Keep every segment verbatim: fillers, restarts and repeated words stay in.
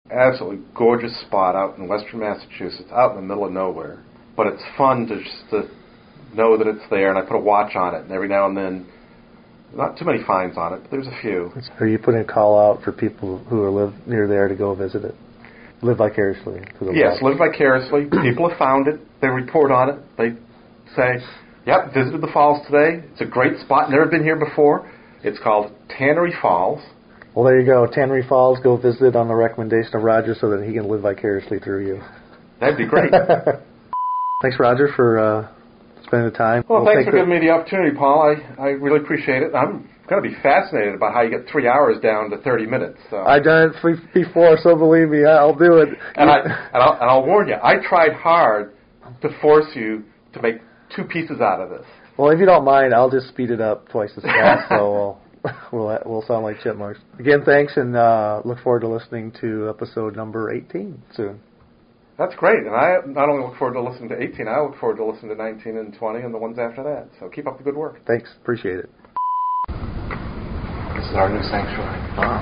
Absolutely gorgeous spot out in western Massachusetts, out in the middle of nowhere. But it's fun to just to know that it's there, and I put a watch on it, and every now and then, not too many fines on it, but there's a few. Are you putting a call out for people who are live near there to go visit it? Live vicariously. Yes, live vicariously. People have found it. They report on it. They say, yep, visited the falls today. It's a great spot. Never been here before. It's called Tannery Falls. Well, there you go. Tannery Falls. Go visit it on the recommendation of Roger so that he can live vicariously through you. That'd be great. Thanks, Roger, for uh, spending the time. Well, we'll thanks for the... giving me the opportunity, Paul. I, I really appreciate it. I'm going to be fascinated about how you get three hours down to thirty minutes. So. I've done it before, so believe me, I'll do it. And, I, and, I'll, and I'll warn you, I tried hard to force you to make two pieces out of this. Well, if you don't mind, I'll just speed it up twice as fast, so we'll, we'll we'll sound like chipmunks. Again, thanks, and uh, look forward to listening to episode number eighteen soon. That's great, and I not only look forward to listening to eighteen, I look forward to listening to nineteen and twenty and the ones after that. So keep up the good work. Thanks, appreciate it. This is our new sanctuary. Wow.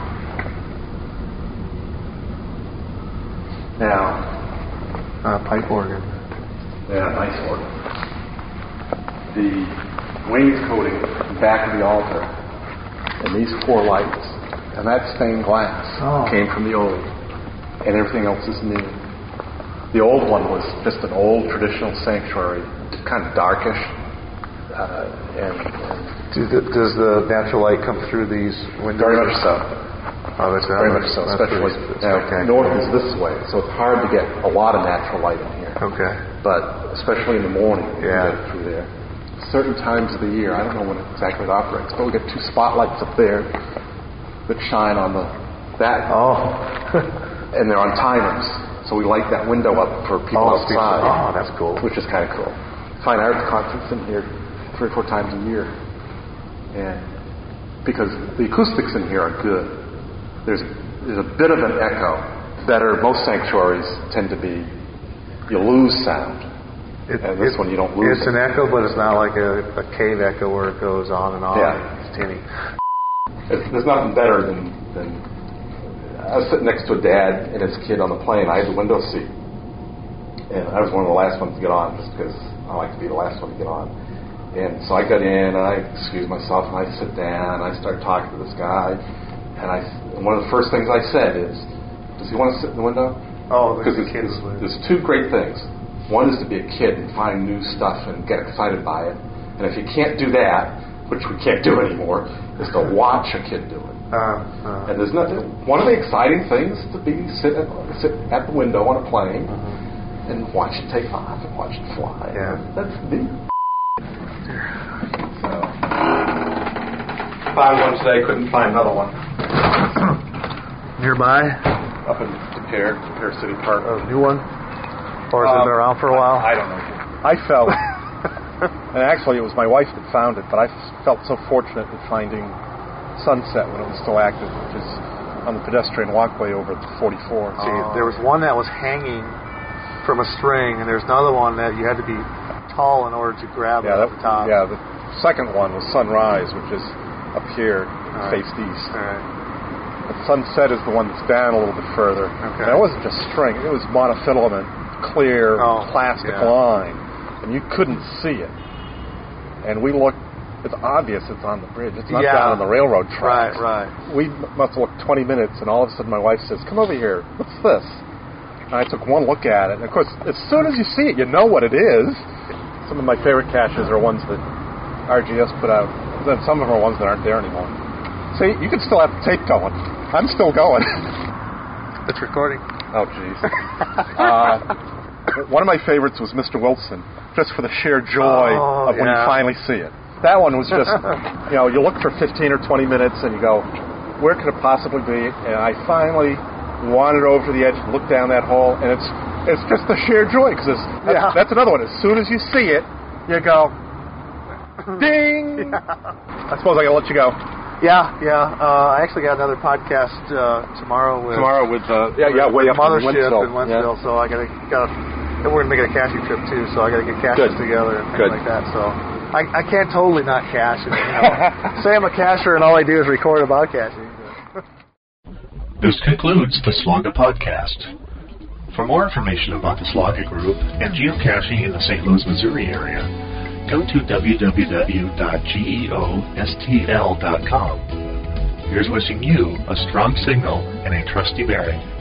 Now, uh, pipe organ. Yeah, nice organ. The wainscoting back of the altar, and these four lights, and that stained glass oh. came from the old, and everything else is new. The old one was just an old traditional sanctuary, kind of darkish, uh, and, and Do the, does the natural light come through these windows? very much so. Oh, that's very much so. Especially now, north is this way, so it's hard to get a lot of natural light in here. Okay. But especially in the morning, you yeah. can get it through there. Certain times of the year, I don't know when exactly it operates, but we get two spotlights up there that shine on the that. Oh. And they're on timers, so we light that window up for people oh, outside. Oh, that's cool. Which is kind of cool. Fine arts concerts in here three or four times a year, and because the acoustics in here are good, there's there's a bit of an echo. Better, most sanctuaries tend to be you lose sound. It, and this it, one you don't lose It's it. an echo, but it's not like a, a cave echo where it goes on and on. Yeah. It's tinny. It's, there's nothing better than, than... I was sitting next to a dad and his kid on the plane. I had the window seat. And I was one of the last ones to get on just because I like to be the last one to get on. And so I got in and I excused myself and I sit down and I start talking to this guy. And, I, and one of the first things I said is, does he want to sit in the window? Oh, because there's, there's, there's two great things. One is to be a kid and find new stuff and get excited by it. And if you can't do that, which we can't do anymore, is to watch a kid do it. Uh, uh, and there's nothing. One of the exciting things to be sit at, sit at the window on a plane uh-huh. and watch it take off and watch it fly. Yeah. That's neat. So, found one today, couldn't find another one. Nearby? Up in De Pere, De Pere City Park. A new one? Or has um, it been around for a while? I, I don't know. I felt, and actually it was my wife that found it, but I felt so fortunate in finding Sunset when it was still active, which is on the pedestrian walkway over the forty-four. See, oh. There was one that was hanging from a string, and there's another one that you had to be tall in order to grab yeah, it that, at the top. Yeah, the second one was Sunrise, which is up here, right. faced east. All right. But Sunset is the one that's down a little bit further. Okay. And it wasn't just string, it was monofilament, clear oh, plastic yeah. line, and you couldn't see it. And we looked, it's obvious it's on the bridge. It's not yeah. down on the railroad tracks. Right, right. We must have looked twenty minutes, and all of a sudden my wife says, come over here, what's this? And I took one look at it, and of course, as soon as you see it, you know what it is. Some of my favorite caches are ones that R G S put out, then some of them are ones that aren't there anymore. See, you can still have the tape going. I'm still going. It's recording. Oh, jeez. uh, one of my favorites was Mister Wilson, just for the sheer joy oh, of when yeah. you finally see it. That one was just, you know, you look for fifteen or twenty minutes and you go, where could it possibly be? And I finally wandered over to the edge and looked down that hole, and it's it's just the sheer joy, because that's, yeah. that's another one. As soon as you see it, you go, ding! Yeah. I suppose I got to let you go. Yeah, yeah. Uh, I actually got another podcast uh, tomorrow with tomorrow with uh, yeah, yeah, way up Mothership in Wentzville. in Wentzville. Yeah. So I got to got to. We're gonna make it a caching trip too. So I got to get caches Good. together and things Good. like that. So I, I can't totally not cache. You know. Say I'm a cacher and all I do is record about caching. This concludes the Slaga podcast. For more information about the Slaga Group and geocaching in the Saint Louis, Missouri area, go to w w w dot geostl dot com. Here's wishing you a strong signal and a trusty bearing.